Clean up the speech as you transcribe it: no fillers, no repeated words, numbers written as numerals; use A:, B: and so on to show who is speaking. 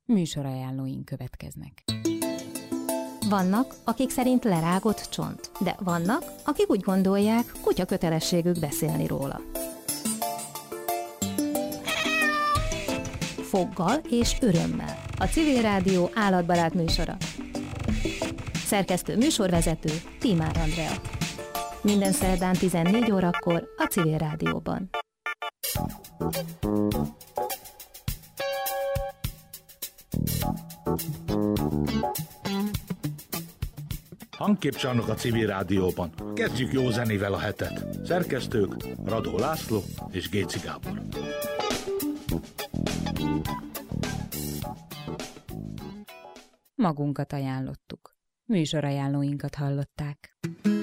A: Műsorajánlóink következnek.
B: Vannak, akik szerint lerágott csont, de vannak, akik úgy gondolják, kutya kötelességük beszélni róla. Foggal és örömmel. A Civil Rádió állatbarát műsora. Szerkesztő műsorvezető Tímár Andrea. Minden szerdán 14 órakor a Civil Rádióban.
C: Hangképcsarnok a Civil Rádióban. Kezdjük jó zenével a hetet. Szerkesztők Radó László és Géci Gábor.
A: Magunkat ajánlottuk. Műsorajánlóinkat hallották.